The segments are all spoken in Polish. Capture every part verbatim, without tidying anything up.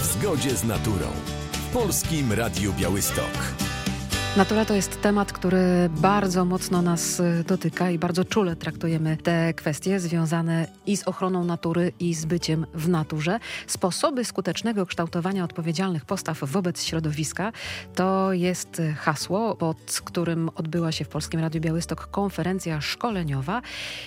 zgodzie z naturą w Polskim Radiu Białystok. Natura to jest temat, który bardzo mocno nas dotyka i bardzo czule traktujemy te kwestie związane i z ochroną natury, i z byciem w naturze. Sposoby skutecznego kształtowania odpowiedzialnych postaw wobec środowiska to jest hasło, pod którym odbyła się w Polskim Radiu Białystok konferencja szkoleniowa.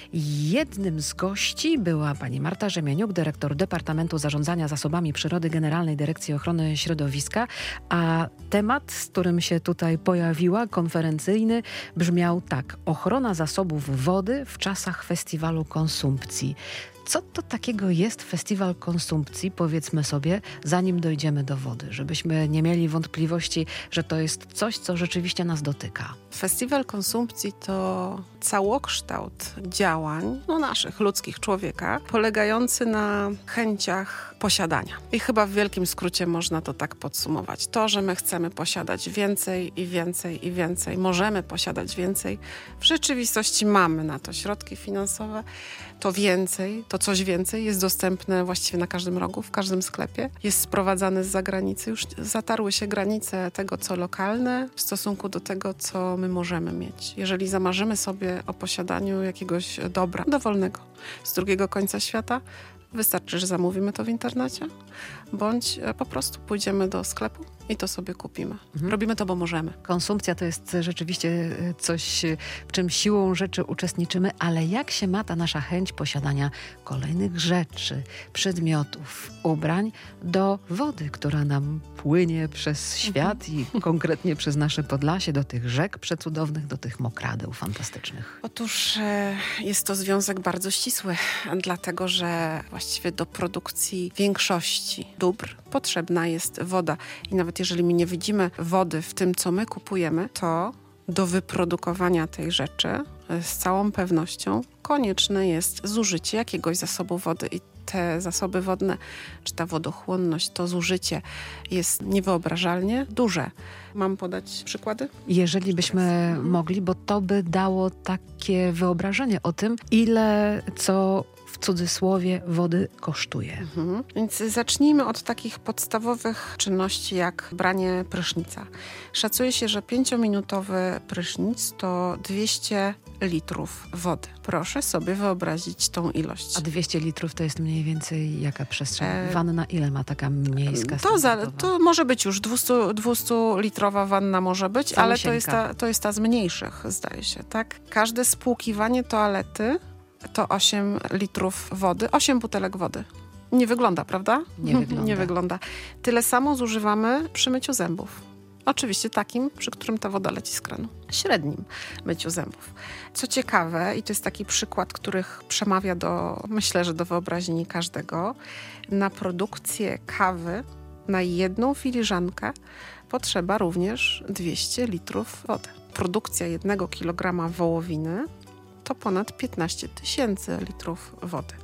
Jednym z gości była pani Marta Rzemieniuk, dyrektor Departamentu Zarządzania Zasobami Przyrody Generalnej Dyrekcji Ochrony Środowiska, a temat, z którym się tutaj pojawiła, konferencyjny, brzmiał tak: ochrona zasobów wody w czasach festiwalu konsumpcji. Co to takiego jest festiwal konsumpcji, powiedzmy sobie, zanim dojdziemy do wody, żebyśmy nie mieli wątpliwości, że to jest coś, co rzeczywiście nas dotyka. Festiwal konsumpcji to całokształt działań no, naszych, ludzkich, człowieka, polegający na chęciach posiadania. I chyba w wielkim skrócie można to tak podsumować. To, że my chcemy posiadać więcej i więcej i więcej, możemy posiadać więcej, w rzeczywistości mamy na to środki finansowe, to więcej, to coś więcej jest dostępne właściwie na każdym rogu, w każdym sklepie. Jest sprowadzane z zagranicy. Już zatarły się granice tego, co lokalne w stosunku do tego, co my możemy mieć. Jeżeli zamarzymy sobie o posiadaniu jakiegoś dobra dowolnego z drugiego końca świata, wystarczy, że zamówimy to w internecie, bądź po prostu pójdziemy do sklepu i to sobie kupimy. Mhm. Robimy to, bo możemy. Konsumpcja to jest rzeczywiście coś, w czym siłą rzeczy uczestniczymy, ale jak się ma ta nasza chęć posiadania kolejnych rzeczy, przedmiotów, ubrań do wody, która nam płynie przez świat mhm. i konkretnie przez nasze Podlasie, do tych rzek przecudownych, do tych mokradeł fantastycznych? Otóż e, jest to związek bardzo ścisły, dlatego że właściwie do produkcji większości dóbr potrzebna jest woda. I nawet jeżeli my nie widzimy wody w tym, co my kupujemy, to do wyprodukowania tej rzeczy z całą pewnością konieczne jest zużycie jakiegoś zasobu wody. I te zasoby wodne, czy ta wodochłonność, to zużycie jest niewyobrażalnie duże. Mam podać przykłady? Jeżeli byśmy mogli, bo to by dało takie wyobrażenie o tym, ile co w cudzysłowie wody kosztuje. Mhm. Więc zacznijmy od takich podstawowych czynności jak branie prysznica. Szacuje się, że pięciominutowy prysznic to dwieście litrów wody. Proszę sobie wyobrazić tą ilość. A dwieście litrów to jest mniej więcej jaka przestrzeń? E... Wanna ile ma taka miejska? To, za, to może być już dwustulitrowa wanna może być, Calusieńka. Ale to jest, ta, to jest ta z mniejszych, zdaje się. Tak? Każde spłukiwanie toalety to osiem litrów wody, osiem butelek wody. Nie wygląda, prawda? Nie wygląda. Nie wygląda. Tyle samo zużywamy przy myciu zębów. Oczywiście takim, przy którym ta woda leci z kranu. Średnim myciu zębów. Co ciekawe, i to jest taki przykład, których przemawia do, myślę, że do wyobraźni każdego, na produkcję kawy, na jedną filiżankę potrzeba również dwieście litrów wody. Produkcja jednego kilograma wołowiny to ponad piętnaście tysięcy litrów wody.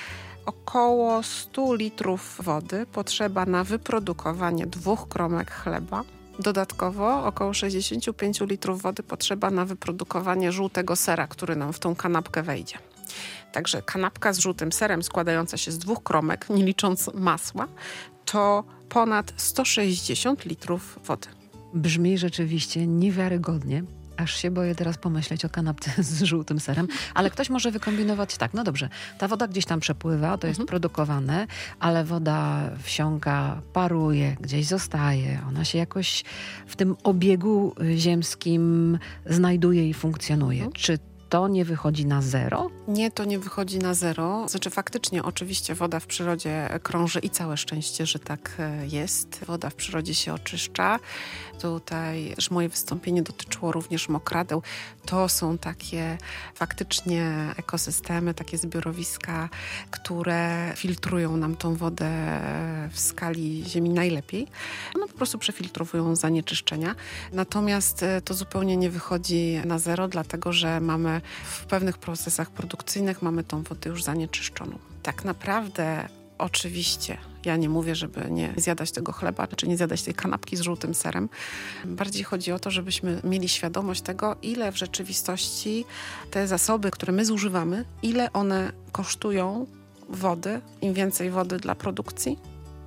Około sto litrów wody potrzeba na wyprodukowanie dwóch kromek chleba. Dodatkowo około sześćdziesiąt pięć litrów wody potrzeba na wyprodukowanie żółtego sera, który nam w tą kanapkę wejdzie. Także kanapka z żółtym serem składająca się z dwóch kromek, nie licząc masła, to ponad sto sześćdziesiąt litrów wody. Brzmi rzeczywiście niewiarygodnie. Aż się boję teraz pomyśleć o kanapce z żółtym serem, ale ktoś może wykombinować tak, no dobrze, ta woda gdzieś tam przepływa, to jest mhm. produkowane, ale woda wsiąka, paruje, gdzieś zostaje, ona się jakoś w tym obiegu ziemskim znajduje i funkcjonuje. Mhm. Czy to nie wychodzi na zero? Nie, to nie wychodzi na zero. Znaczy faktycznie, oczywiście woda w przyrodzie krąży i całe szczęście, że tak jest. Woda w przyrodzie się oczyszcza. Tutaj też moje wystąpienie dotyczyło również mokradeł. To są takie faktycznie ekosystemy, takie zbiorowiska, które filtrują nam tą wodę w skali ziemi najlepiej. One po prostu przefiltrowują zanieczyszczenia. Natomiast to zupełnie nie wychodzi na zero, dlatego że mamy w pewnych procesach produkcyjnych mamy tą wodę już zanieczyszczoną. Tak naprawdę oczywiście ja nie mówię, żeby nie zjadać tego chleba, czy nie zjadać tej kanapki z żółtym serem. Bardziej chodzi o to, żebyśmy mieli świadomość tego, ile w rzeczywistości te zasoby, które my zużywamy, ile one kosztują wody, im więcej wody dla produkcji,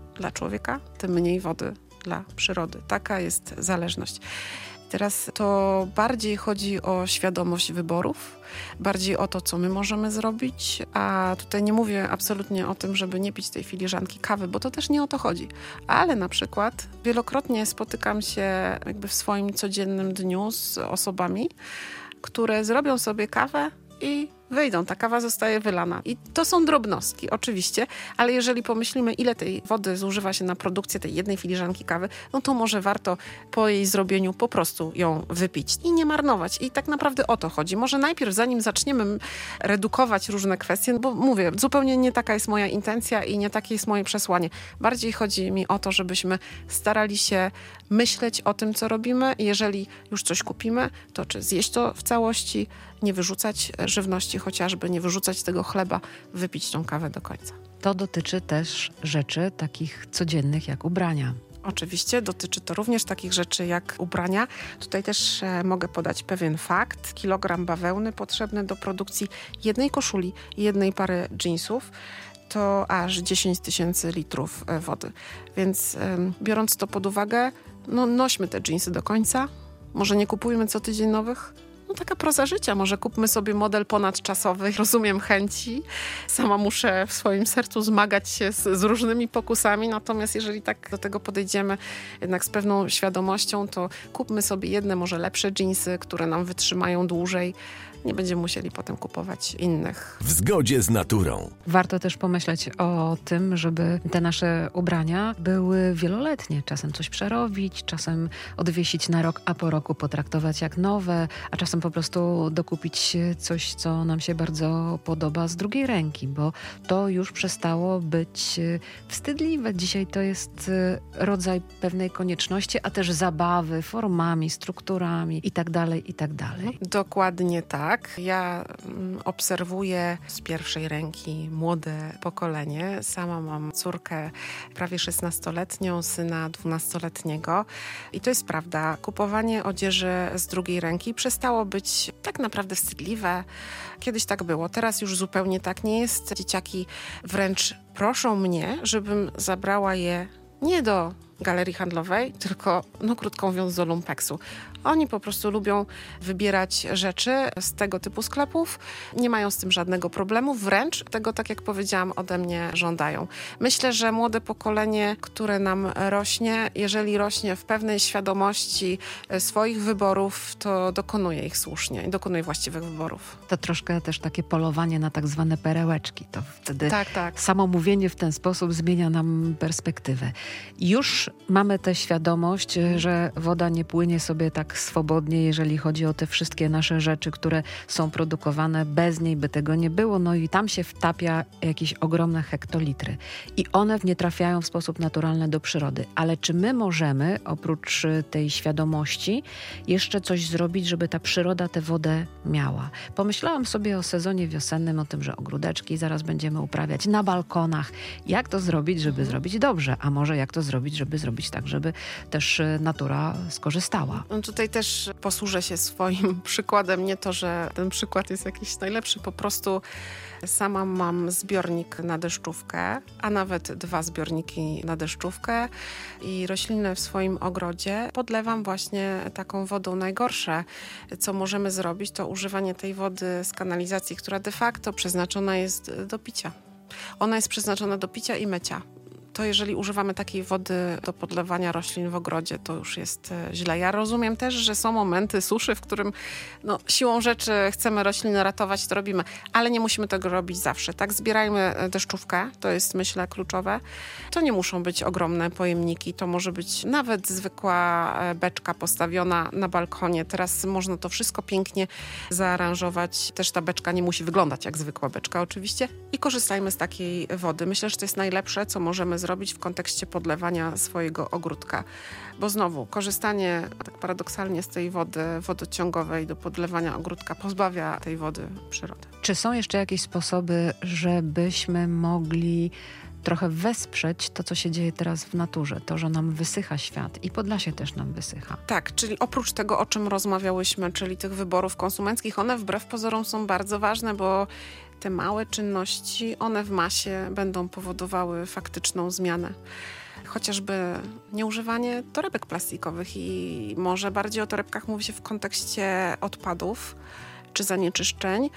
dla człowieka, tym mniej wody dla przyrody. Taka jest zależność. Teraz to bardziej chodzi o świadomość wyborów, bardziej o to, co my możemy zrobić, a tutaj nie mówię absolutnie o tym, żeby nie pić tej filiżanki kawy, bo to też nie o to chodzi. Ale na przykład wielokrotnie spotykam się jakby w swoim codziennym dniu z osobami, które zrobią sobie kawę i wyjdą, ta kawa zostaje wylana. I to są drobnostki, oczywiście, ale jeżeli pomyślimy, ile tej wody zużywa się na produkcję tej jednej filiżanki kawy, no to może warto po jej zrobieniu po prostu ją wypić i nie marnować. I tak naprawdę o to chodzi. Może najpierw, zanim zaczniemy redukować różne kwestie, bo mówię, zupełnie nie taka jest moja intencja i nie takie jest moje przesłanie. Bardziej chodzi mi o to, żebyśmy starali się myśleć o tym, co robimy. Jeżeli już coś kupimy, to czy zjeść to w całości, nie wyrzucać żywności, chociażby nie wyrzucać tego chleba, wypić tą kawę do końca. To dotyczy też rzeczy takich codziennych jak ubrania. Oczywiście dotyczy to również takich rzeczy jak ubrania. Tutaj też e, mogę podać pewien fakt. Kilogram bawełny potrzebny do produkcji jednej koszuli i jednej pary dżinsów to aż dziesięć tysięcy litrów e, wody. Więc e, biorąc to pod uwagę, no nośmy te dżinsy do końca. Może nie kupujmy co tydzień nowych. No taka proza życia. Może kupmy sobie model ponadczasowy. Rozumiem chęci. Sama muszę w swoim sercu zmagać się z, z różnymi pokusami. Natomiast jeżeli tak do tego podejdziemy jednak z pewną świadomością, to kupmy sobie jedne może lepsze dżinsy, które nam wytrzymają dłużej. Nie będziemy musieli potem kupować innych. W zgodzie z naturą. Warto też pomyśleć o tym, żeby te nasze ubrania były wieloletnie. Czasem coś przerobić, czasem odwiesić na rok, a po roku potraktować jak nowe, a czasem po prostu dokupić coś, co nam się bardzo podoba z drugiej ręki, bo to już przestało być wstydliwe. Dzisiaj to jest rodzaj pewnej konieczności, a też zabawy formami, strukturami i tak dalej, i tak dalej. Dokładnie tak. Tak, ja obserwuję z pierwszej ręki młode pokolenie. Sama mam córkę prawie szesnastoletnią, syna dwunastoletniego i to jest prawda. Kupowanie odzieży z drugiej ręki przestało być tak naprawdę wstydliwe. Kiedyś tak było, teraz już zupełnie tak nie jest. Dzieciaki wręcz proszą mnie, żebym zabrała je nie do galerii handlowej, tylko, no krótko mówiąc, do lumpeksu. Oni po prostu lubią wybierać rzeczy z tego typu sklepów. Nie mają z tym żadnego problemu. Wręcz tego, tak jak powiedziałam, ode mnie żądają. Myślę, że młode pokolenie, które nam rośnie, jeżeli rośnie w pewnej świadomości swoich wyborów, to dokonuje ich słusznie i dokonuje właściwych wyborów. To troszkę też takie polowanie na tak zwane perełeczki. To wtedy tak, tak. samo mówienie w ten sposób zmienia nam perspektywę. Już mamy tę świadomość, że woda nie płynie sobie tak swobodnie, jeżeli chodzi o te wszystkie nasze rzeczy, które są produkowane. Bez niej by tego nie było. No i tam się wtapia jakieś ogromne hektolitry. I one nie trafiają w sposób naturalny do przyrody. Ale czy my możemy, oprócz tej świadomości, jeszcze coś zrobić, żeby ta przyroda tę wodę miała? Pomyślałam sobie o sezonie wiosennym, o tym, że ogródeczki zaraz będziemy uprawiać na balkonach. Jak to zrobić, żeby zrobić dobrze? A może jak to zrobić, żeby zrobić tak, żeby też natura skorzystała? No tutaj też posłużę się swoim przykładem. Nie to, że ten przykład jest jakiś najlepszy, po prostu sama mam zbiornik na deszczówkę, a nawet dwa zbiorniki na deszczówkę i rośliny w swoim ogrodzie podlewam właśnie taką wodą. Najgorsze, co możemy zrobić, to używanie tej wody z kanalizacji, która de facto przeznaczona jest do picia. Ona jest przeznaczona do picia i mycia. To jeżeli używamy takiej wody do podlewania roślin w ogrodzie, to już jest źle. Ja rozumiem też, że są momenty suszy, w którym no, siłą rzeczy chcemy rośliny ratować, to robimy, ale nie musimy tego robić zawsze. Tak, zbierajmy deszczówkę, to jest myślę kluczowe. To nie muszą być ogromne pojemniki, to może być nawet zwykła beczka postawiona na balkonie. Teraz można to wszystko pięknie zaaranżować. Też ta beczka nie musi wyglądać jak zwykła beczka oczywiście i korzystajmy z takiej wody. Myślę, że to jest najlepsze, co możemy zrobić w kontekście podlewania swojego ogródka. Bo znowu, korzystanie tak paradoksalnie z tej wody wodociągowej do podlewania ogródka pozbawia tej wody przyrody. Czy są jeszcze jakieś sposoby, żebyśmy mogli trochę wesprzeć to, co się dzieje teraz w naturze, to, że nam wysycha świat i Podlasie też nam wysycha? Tak, czyli oprócz tego, o czym rozmawiałyśmy, czyli tych wyborów konsumenckich, one wbrew pozorom są bardzo ważne, bo te małe czynności, one w masie będą powodowały faktyczną zmianę. Chociażby nieużywanie torebek plastikowych i może bardziej o torebkach mówi się w kontekście odpadów czy zanieczyszczeń,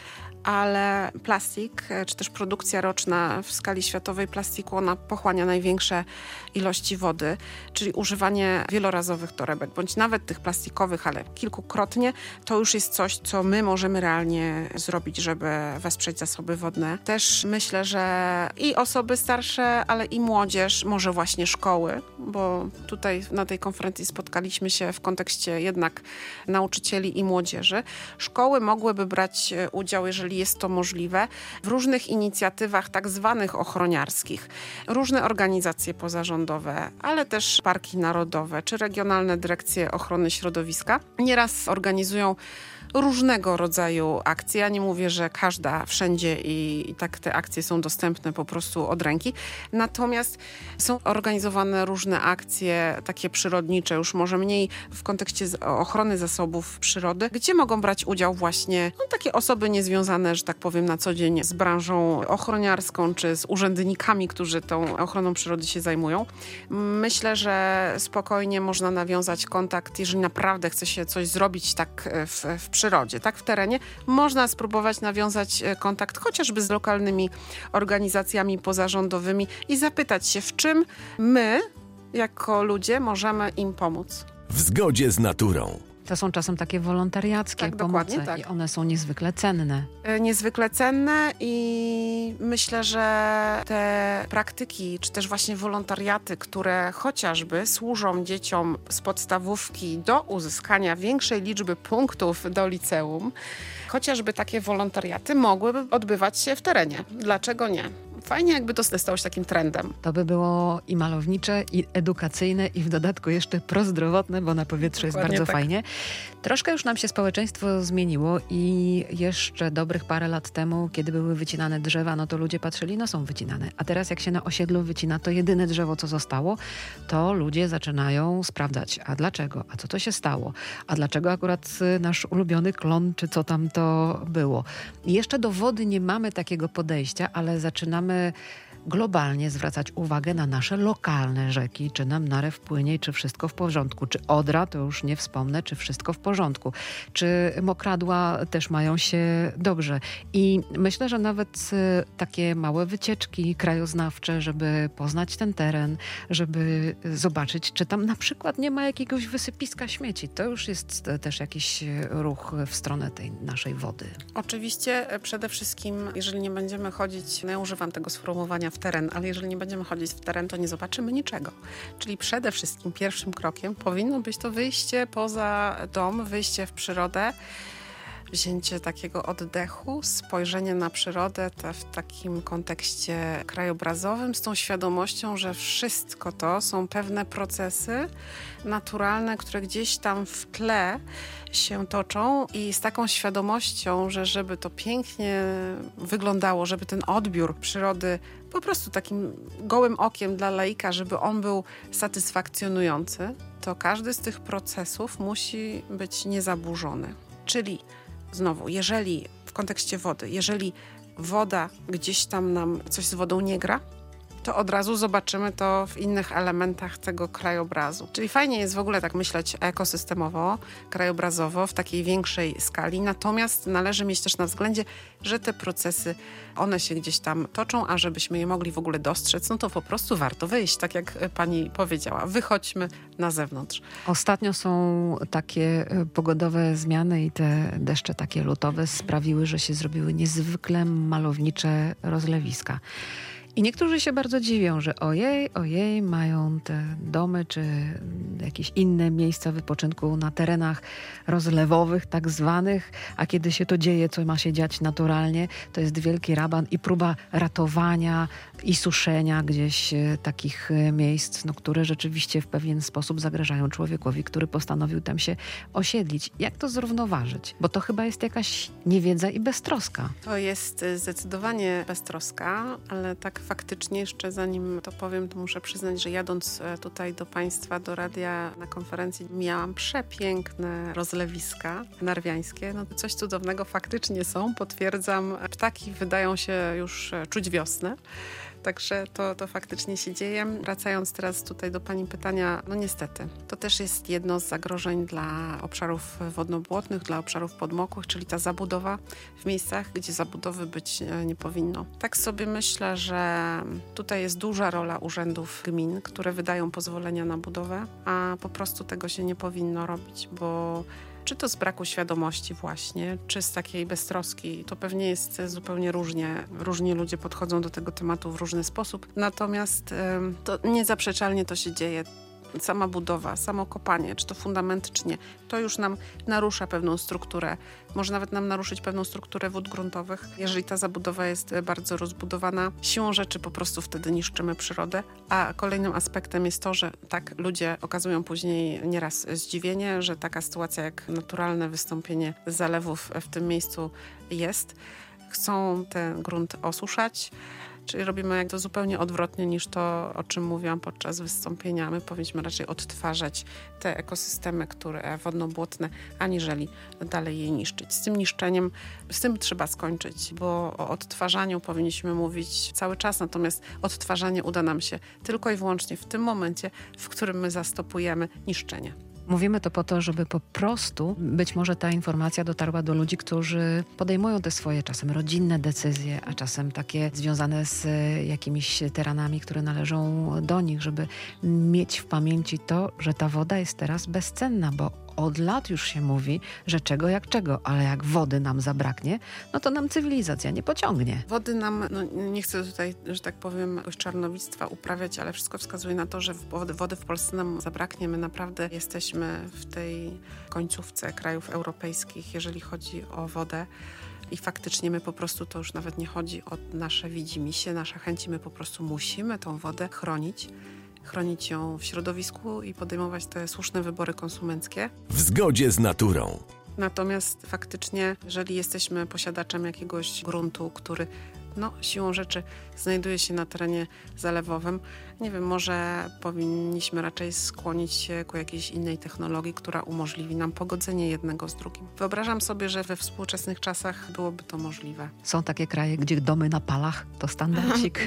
ale plastik, czy też produkcja roczna w skali światowej plastiku, ona pochłania największe ilości wody, czyli używanie wielorazowych torebek, bądź nawet tych plastikowych, ale kilkukrotnie, to już jest coś, co my możemy realnie zrobić, żeby wesprzeć zasoby wodne. Też myślę, że i osoby starsze, ale i młodzież, może właśnie szkoły, bo tutaj na tej konferencji spotkaliśmy się w kontekście jednak nauczycieli i młodzieży. Szkoły mogłyby brać udział, jeżeli jest to możliwe, w różnych inicjatywach tak zwanych ochroniarskich. Różne organizacje pozarządowe, ale też parki narodowe czy regionalne dyrekcje ochrony środowiska nieraz organizują różnego rodzaju akcje. Ja nie mówię, że każda wszędzie i, i tak te akcje są dostępne po prostu od ręki. Natomiast są organizowane różne akcje takie przyrodnicze, już może mniej w kontekście ochrony zasobów przyrody, gdzie mogą brać udział właśnie no, takie osoby niezwiązane, że tak powiem, na co dzień z branżą ochroniarską czy z urzędnikami, którzy tą ochroną przyrody się zajmują. Myślę, że spokojnie można nawiązać kontakt, jeżeli naprawdę chce się coś zrobić tak w, w przyrodzie, tak w terenie, można spróbować nawiązać kontakt chociażby z lokalnymi organizacjami pozarządowymi i zapytać się, w czym my, jako ludzie, możemy im pomóc. W zgodzie z naturą. To są czasem takie wolontariackie tak, pomoce tak. i one są niezwykle cenne. Niezwykle cenne i myślę, że te praktyki, czy też właśnie wolontariaty, które chociażby służą dzieciom z podstawówki do uzyskania większej liczby punktów do liceum, chociażby takie wolontariaty mogłyby odbywać się w terenie. Dlaczego nie? Fajnie, jakby to stało się takim trendem. To by było i malownicze, i edukacyjne, i w dodatku jeszcze prozdrowotne, bo na powietrzu jest bardzo tak. fajnie. Troszkę już nam się społeczeństwo zmieniło i jeszcze dobrych parę lat temu, kiedy były wycinane drzewa, no to ludzie patrzyli, no są wycinane. A teraz jak się na osiedlu wycina, to jedyne drzewo, co zostało, to ludzie zaczynają sprawdzać, a dlaczego, a co to się stało, a dlaczego akurat nasz ulubiony klon, czy co tam to było. I jeszcze do wody nie mamy takiego podejścia, ale zaczynamy globalnie zwracać uwagę na nasze lokalne rzeki, czy nam Narew płynie, czy wszystko w porządku, czy Odra, to już nie wspomnę, czy wszystko w porządku, czy mokradła też mają się dobrze. I myślę, że nawet takie małe wycieczki krajoznawcze, żeby poznać ten teren, żeby zobaczyć, czy tam na przykład nie ma jakiegoś wysypiska śmieci. To już jest też jakiś ruch w stronę tej naszej wody. Oczywiście przede wszystkim, jeżeli nie będziemy chodzić, no ja używam tego sformułowania w teren, ale jeżeli nie będziemy chodzić w teren, to nie zobaczymy niczego. Czyli przede wszystkim pierwszym krokiem powinno być to wyjście poza dom, wyjście w przyrodę, wzięcie takiego oddechu, spojrzenie na przyrodę te w takim kontekście krajobrazowym, z tą świadomością, że wszystko to są pewne procesy naturalne, które gdzieś tam w tle się toczą i z taką świadomością, że żeby to pięknie wyglądało, żeby ten odbiór przyrody po prostu takim gołym okiem dla laika, żeby on był satysfakcjonujący, to każdy z tych procesów musi być niezaburzony. Czyli znowu, jeżeli w kontekście wody, jeżeli woda gdzieś tam nam coś z wodą nie gra, to od razu zobaczymy to w innych elementach tego krajobrazu. Czyli fajnie jest w ogóle tak myśleć ekosystemowo, krajobrazowo, w takiej większej skali, natomiast należy mieć też na względzie, że te procesy, one się gdzieś tam toczą, a żebyśmy je mogli w ogóle dostrzec, no to po prostu warto wyjść, tak jak pani powiedziała. Wychodźmy na zewnątrz. Ostatnio są takie pogodowe zmiany i te deszcze takie lutowe sprawiły, że się zrobiły niezwykle malownicze rozlewiska. I niektórzy się bardzo dziwią, że ojej, ojej, mają te domy czy jakieś inne miejsca wypoczynku na terenach rozlewowych tak zwanych, a kiedy się to dzieje, co ma się dziać naturalnie, to jest wielki raban i próba ratowania i suszenia gdzieś e, takich e, miejsc, no, które rzeczywiście w pewien sposób zagrażają człowiekowi, który postanowił tam się osiedlić. Jak to zrównoważyć? Bo to chyba jest jakaś niewiedza i beztroska. To jest zdecydowanie beztroska, ale tak faktycznie jeszcze zanim to powiem, to muszę przyznać, że jadąc tutaj do Państwa, do radia na konferencji miałam przepiękne rozlewiska narwiańskie. No coś cudownego faktycznie są, potwierdzam. Ptaki wydają się już czuć wiosnę. Także to, to faktycznie się dzieje. Wracając teraz tutaj do Pani pytania, no niestety, to też jest jedno z zagrożeń dla obszarów wodno-błotnych, dla obszarów podmokłych, czyli ta zabudowa w miejscach, gdzie zabudowy być nie powinno. Tak sobie myślę, że tutaj jest duża rola urzędów gmin, które wydają pozwolenia na budowę, a po prostu tego się nie powinno robić, bo czy to z braku świadomości właśnie, czy z takiej beztroski, to pewnie jest zupełnie różnie. Różni ludzie podchodzą do tego tematu w różny sposób. Natomiast to niezaprzeczalnie to się dzieje. Sama budowa, samo kopanie, czy to fundamenty, czy nie, to już nam narusza pewną strukturę. Może nawet nam naruszyć pewną strukturę wód gruntowych. Jeżeli ta zabudowa jest bardzo rozbudowana, siłą rzeczy po prostu wtedy niszczymy przyrodę. A kolejnym aspektem jest to, że tak ludzie okazują później nieraz zdziwienie, że taka sytuacja jak naturalne wystąpienie zalewów w tym miejscu jest. Chcą ten grunt osuszać. Czyli robimy jak to zupełnie odwrotnie niż to, o czym mówiłam podczas wystąpienia. My powinniśmy raczej odtwarzać te ekosystemy, które wodno-błotne, aniżeli dalej je niszczyć. Z tym niszczeniem, z tym trzeba skończyć, bo o odtwarzaniu powinniśmy mówić cały czas, natomiast odtwarzanie uda nam się tylko i wyłącznie w tym momencie, w którym my zastopujemy niszczenie. Mówimy to po to, żeby po prostu być może ta informacja dotarła do ludzi, którzy podejmują te swoje czasem rodzinne decyzje, a czasem takie związane z jakimiś terenami, które należą do nich, żeby mieć w pamięci to, że ta woda jest teraz bezcenna, bo od lat już się mówi, że czego jak czego, ale jak wody nam zabraknie, no to nam cywilizacja nie pociągnie. Wody nam, no nie chcę tutaj, że tak powiem, jakoś czarnowictwa uprawiać, ale wszystko wskazuje na to, że wody w Polsce nam zabraknie. My naprawdę jesteśmy w tej końcówce krajów europejskich, jeżeli chodzi o wodę. I faktycznie my po prostu, to już nawet nie chodzi o nasze widzimisię, nasze chęci, my po prostu musimy tą wodę chronić. Chronić ją w środowisku i podejmować te słuszne wybory konsumenckie. W zgodzie z naturą. Natomiast faktycznie, jeżeli jesteśmy posiadaczem jakiegoś gruntu, który no, siłą rzeczy znajduje się na terenie zalewowym, nie wiem, może powinniśmy raczej skłonić się ku jakiejś innej technologii, która umożliwi nam pogodzenie jednego z drugim. Wyobrażam sobie, że we współczesnych czasach byłoby to możliwe. Są takie kraje, gdzie domy na palach to standardzik.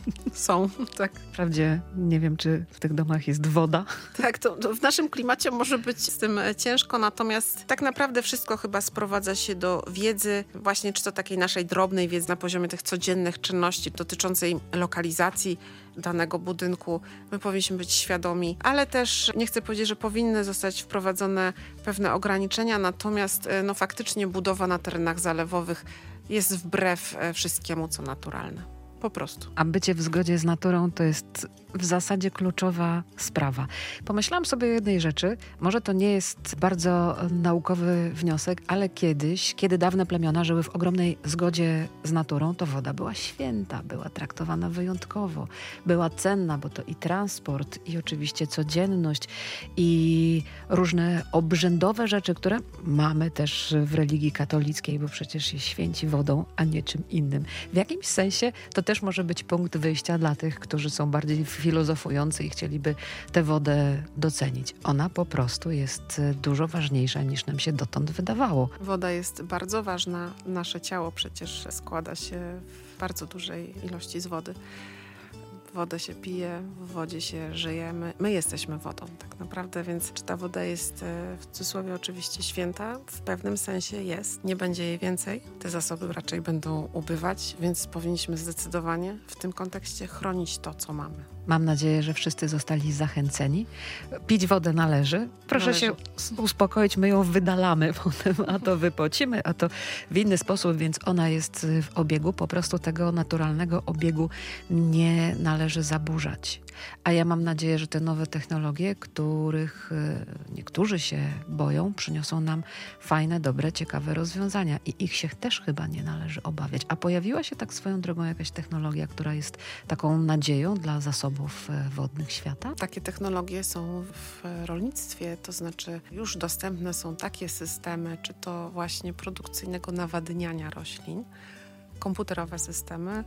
Są, tak. Wprawdzie nie wiem, czy w tych domach jest woda. Tak, to, to w naszym klimacie może być z tym ciężko, natomiast tak naprawdę wszystko chyba sprowadza się do wiedzy, właśnie czy to takiej naszej drobnej wiedzy na poziomie tych codziennych czynności dotyczącej lokalizacji danego budynku. My powinniśmy być świadomi, ale też nie chcę powiedzieć, że powinny zostać wprowadzone pewne ograniczenia, natomiast no faktycznie budowa na terenach zalewowych jest wbrew wszystkiemu, co naturalne. Po prostu. A bycie w zgodzie z naturą to jest w zasadzie kluczowa sprawa. Pomyślałam sobie o jednej rzeczy. Może to nie jest bardzo naukowy wniosek, ale kiedyś, kiedy dawne plemiona żyły w ogromnej zgodzie z naturą, to woda była święta, była traktowana wyjątkowo. Była cenna, bo to i transport, i oczywiście codzienność, i różne obrzędowe rzeczy, które mamy też w religii katolickiej, bo przecież się święci wodą, a nie czym innym. W jakimś sensie to też może być punkt wyjścia dla tych, którzy są bardziej filozofujący i chcieliby tę wodę docenić. Ona po prostu jest dużo ważniejsza, niż nam się dotąd wydawało. Woda jest bardzo ważna. Nasze ciało przecież składa się w bardzo dużej ilości z wody. Wodę się pije, w wodzie się żyje. My, my jesteśmy wodą tak naprawdę, więc czy ta woda jest w cudzysłowie oczywiście święta? W pewnym sensie jest. Nie będzie jej więcej. Te zasoby raczej będą ubywać, więc powinniśmy zdecydowanie w tym kontekście chronić to, co mamy. Mam nadzieję, że wszyscy zostali zachęceni. Pić wodę należy. Proszę należy. się uspokoić, my ją wydalamy potem, a to wypocimy, a to w inny sposób, więc ona jest w obiegu. Po prostu tego naturalnego obiegu nie należy zaburzać. A ja mam nadzieję, że te nowe technologie, których niektórzy się boją, przyniosą nam fajne, dobre, ciekawe rozwiązania i ich się też chyba nie należy obawiać. A pojawiła się tak swoją drogą jakaś technologia, która jest taką nadzieją dla zasobów wodnych świata? Takie technologie są w rolnictwie, to znaczy już dostępne są takie systemy, czy to właśnie produkcyjnego nawadniania roślin, komputerowe systemy,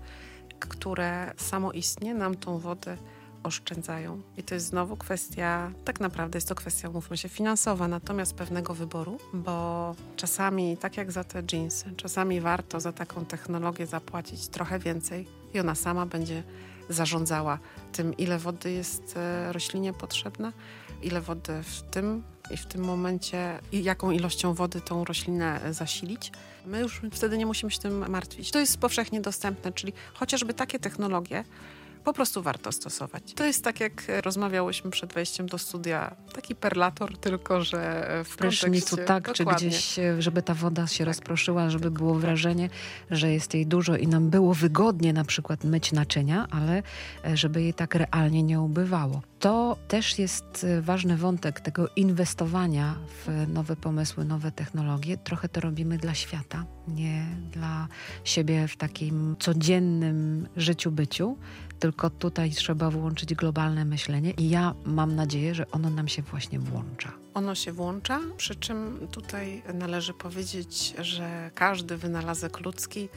które samoistnie nam tą wodę oszczędzają. I to jest znowu kwestia, tak naprawdę jest to kwestia, mówmy się, finansowa, natomiast pewnego wyboru, bo czasami, tak jak za te dżinsy, czasami warto za taką technologię zapłacić trochę więcej i ona sama będzie zarządzała tym, ile wody jest roślinie potrzebna, ile wody w tym i w tym momencie i jaką ilością wody tą roślinę zasilić. My już wtedy nie musimy się tym martwić. To jest powszechnie dostępne, czyli chociażby takie technologie po prostu warto stosować. To jest tak, jak rozmawiałyśmy przed wejściem do studia, taki perlator, tylko że w prysznicu, tak, dokładnie. Czy gdzieś, żeby ta woda się tak, rozproszyła, żeby było wrażenie, że jest jej dużo i nam było wygodnie na przykład myć naczynia, ale żeby jej tak realnie nie ubywało. To też jest ważny wątek tego inwestowania w nowe pomysły, nowe technologie. Trochę to robimy dla świata, nie dla siebie w takim codziennym życiu, byciu, tylko tutaj trzeba włączyć globalne myślenie i ja mam nadzieję, że ono nam się właśnie włącza. Ono się włącza, przy czym tutaj należy powiedzieć, że każdy wynalazek ludzki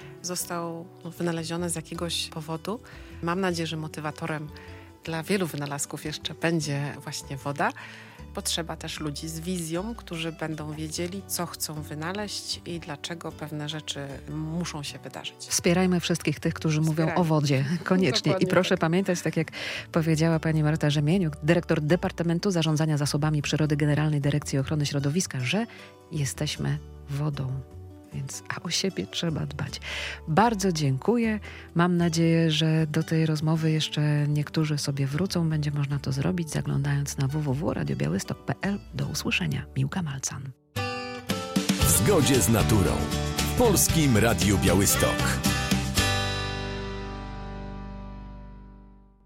został wynaleziony z jakiegoś powodu. Mam nadzieję, że motywatorem dla wielu wynalazków jeszcze będzie właśnie woda. Potrzeba też ludzi z wizją, którzy będą wiedzieli, co chcą wynaleźć i dlaczego pewne rzeczy muszą się wydarzyć. Wspierajmy wszystkich tych, którzy Wspierajmy. mówią o wodzie. Koniecznie. Dokładnie I proszę tak. pamiętać, tak jak powiedziała pani Marta Rzemieniuk, dyrektor Departamentu Zarządzania Zasobami Przyrody Generalnej Dyrekcji Ochrony Środowiska, że jesteśmy wodą. Więc a o siebie trzeba dbać. Bardzo dziękuję. Mam nadzieję, że do tej rozmowy jeszcze niektórzy sobie wrócą. Będzie można to zrobić, zaglądając na w w w kropka radio białystok kropka p l. Do usłyszenia. Miłka Malcan. W zgodzie z naturą. W Polskim Radiu Białystok.